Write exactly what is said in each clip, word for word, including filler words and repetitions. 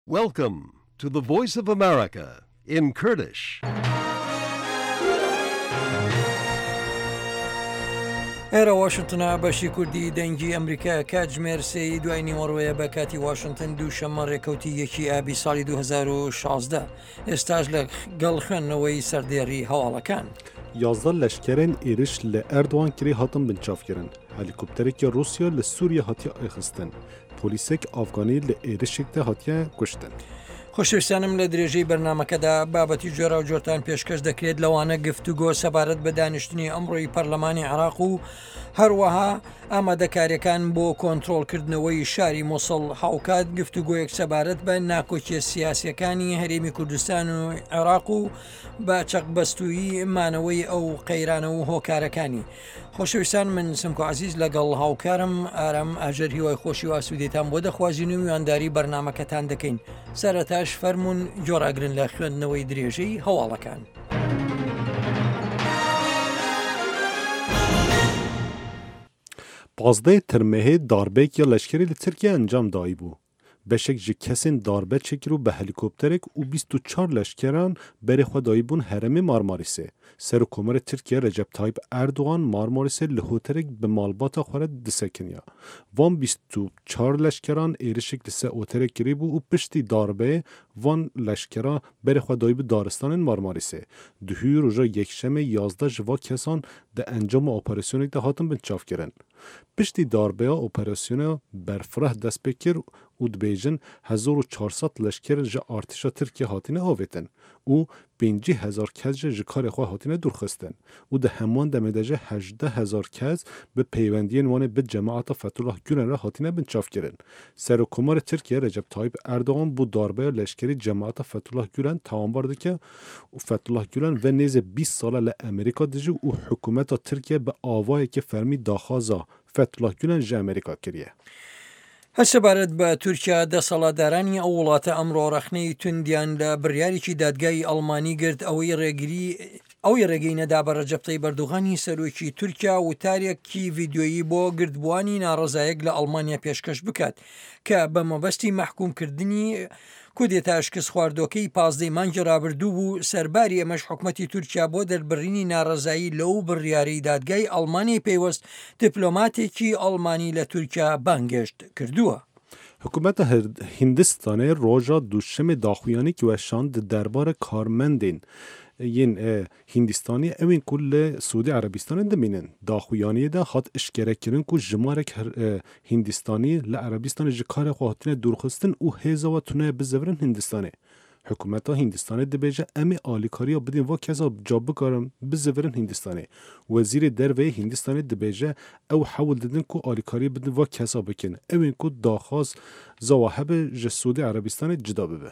Welcome to the Voice of America in Kurdish. ئێرە واشنتنە بەشی کوردی دەنگی ئەمریکا کاتژمێر سێی دوای نیوەڕۆیە بە کاتی واشنتن دووشەممە ڕێکەوتی یەکی ئابی ساڵی دو هەزار و شازدە ئێستاش لە گەڵ خوێندنەوەی سەردێڕی هەواڵەکان. یازدە لەشکرên êriş li Erdogan kirê hatin binçavkirin. Helîkopterekê Rusya li Sûriye hatiye êxistin. Polîsek Afganî li êrişek de hatiye kuştin. خۆشەویستانم لە درێژەی بەرنمەکەدا بابەتی جۆرا و جۆرتان پێشکەش دەکرێت لەوانە گفتوگۆ سەبارەت بە دانیشتنی ئەمڕۆی پەرلەمانی عێراق و هەروەها ئامادەکاریەکان بۆ کۆنتڕۆڵکردنەوەی شاری مۆسڵ هاوکات گفتوگۆیەک سەبارەت بە ناکۆکیە سیاسیەکانی هەرێمی کوردستان و عێراق و بە چەقبەستووی مانەوەی ئەو قەیرانە و هۆکارەکانی. خۆشەویستان من سمکۆ عزیز لەگەڵ هاوکارم ئارام ئاژەر هیوای خۆشی و ئاسوودێتان بۆ دەخوازین و میوانداری بەرنمەکەتان دەکەین. سەرەتاش فەرمونون جۆراگرن لە خوێندنەوەی درێژەی هەواڵەکان. Pazdeh tirmehê darbek ya leşkerê li Tirkiye encam dayî bû. Beşek ji kesên darbe çekirû bi helîkopterek û bîst û çar leşkeran berê xwe dayîbûn herêmê Marmarîsê. Serokkomarê Tirkiye Recep Tayyip Erdogan Marmarîsê li hoterek bi malbata xwe re disekiniya. Van bîst û çar leşkeran êrişek li ser oterek kirî bû û piştî darbeyê van leşkera berê xwe dayî bi daristanên Marmarîsê. Duhû roja yekşemê yazdeh ji va kesan di encama operasyonekê de hatin binçavkirin. Piştî darbeya operasyona berfireh dest pê kir û dibêjin hezar û çar sed leşker ji artêşa Tirkiye hatine avêtin û pêncî hezar kes ji karê xwe hatine dûrxistin û di heman demê de jî hejdeh hezar kes bi peywendiyên wanê bi cemaeta Fethullah Gülen re hatine binçavkirin. Serokkomarê Tirkiye Recep Tayyip Erdogan bû darbeya leşkerî cemaeta Fethullah Gülen tawanbar dike û Fethullah Gülen ve nêzê bîst sala li Amerîka dijî û hikûmeta Tirkiye bi avayekî fermî daxwaza Fethullah Gülen ji Amerîka kiriye. هەسەبارەت بە تورکیا دەسەڵاتدارانی ئەو وڵاتە ئەمڕۆ ڕەخنەی توندیان لە بڕیارێکی دادگای ئەڵمانی گرت ئەوەی ڕێگری ئەوی ڕێگەی نەدا بە ڕەجەب تەیب ئەردوغانی سەرۆکی تورکیا وتارێکی ڤیددیۆیی بۆ گردبوانی ناڕزایەک لە ئەڵمانیا پێشکەش بکات کە بە مەبەستی مەحکومکردنی کودێتا شکست خواردۆکەی پازدەی مانگی ڕابردوو بوو. سەرباری ئەمەش حکومەتی تورکیا بۆ دەربڕینی ناڕزایی لەو بڕیارەی دادگای ئەڵمانی پێیوەست دیپلۆماتێکی ئەڵمانی لە تورکیا بانگێشت کردووە. Hikûmeta Hindistanê roja duşemê daxuyanî weşand di derbara karmendên yên Hindistanî evên ku li Sûdî Erebistanê dimînin. Daxuyaniyê de hat işgerekirin ku jimarek Hindistanî li Erebistanê ji karê xwe hatine dûrxistin û hêza we tune bizevirin Hindistanê. Hikûmeta Hindistanê dibêje em ê alîkariya bidin va kesa ca bikarin bizevirin Hindistanê. Wezîrê derveyê Hindistanê dibêje ew hewil didin ku alîkariya bidin va kesa bikin. Evên ku daxwaz zawa hebe ji Sûdî Erebistanê cida bibe.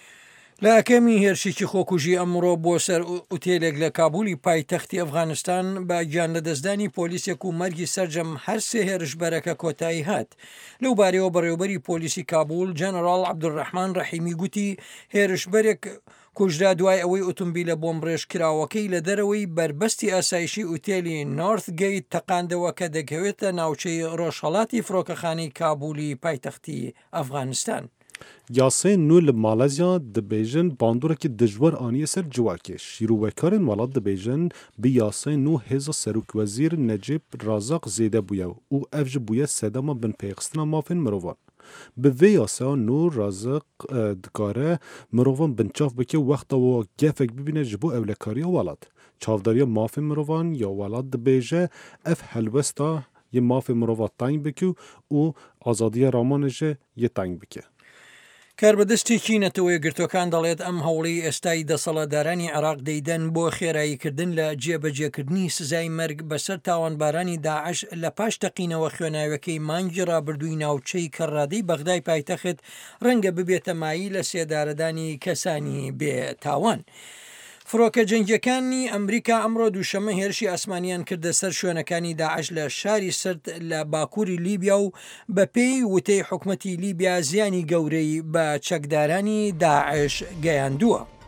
لە ئەکەمی هێرشێکی خۆکوژی ئەمڕۆ بۆ سەر ئوتێلێک لە کابولی پایتەختی ئەفغانستان بە گیان لەدەستدانی پۆلیسێک و مەرگی سەرجەم هەر سێ هێرشبەرەکە کۆتایی هات. لەو بارەوە بەڕێوەبەری پۆلیسی کابول جەنەڕاڵ عەبدوڕەحمان ڕەحیمی گوتی هێرشبەرێک کوژرا دوای ئەوەی ئۆتۆمبیلە بۆمبڕێژ کراوەکەی لە دەرەوەی بربەستی ئاسایشی ئوتێلی نۆرث گەیت تەقاندەوە کە دەکەوێتە ناوچەی ڕۆژهەڵاتی فڕۆکەخانەی کابولی پایتەختی ئەفغانستان. Yasayên nû li Malezya dibêjin bandûrekî dijwar aniye ser civakê. Şîrûvekarên welat dibêjin bi yasayên nû hêza Serokvezîr Necip Razak zêde bûye û ev ji bûye sedema binpêxistina mafên mirovan. Bi vê yasaya nû Razak dikare mirovan binçav bike wexta wa gefek bibîne ji bo ewlekariya welat. Çavdariya mafên mirovan ya welat dibêje ev helwesta yê mafê mirova teng bike û azadiya ramanê jî yê teng bike. کاربەدەستێکی نەتەوەی گرتوەکان دەڵێت ئەم هەوڵی ئێستای دەسەڵاتدارانی عێراق دەیدەن بۆ خێراییکردن لە جێبەجێکردنی سزای مەرگ بەسەر تاوانبارانی داعش لە پاش تەقینەوە خوێناوەکەی مانگی ڕابردووی ناوچەی کەڕادەی بەغدای پایتەخت ڕەنگە ببێتە مایی لە سێدارەدانی کەسانی بێ تاوان. فڕۆکە جەنگیەکانی ئەمریکا ئەمڕۆ دووشەمە هێرشی ئاسمانیان کردە سەر شوێنەکانی داعش لە شاری سرد لە باکووری لیبیا و بە پێی وتەی حکومەتی لیبیا زیانی گەورەی بە چەکدارانی داعش گەیاندووە.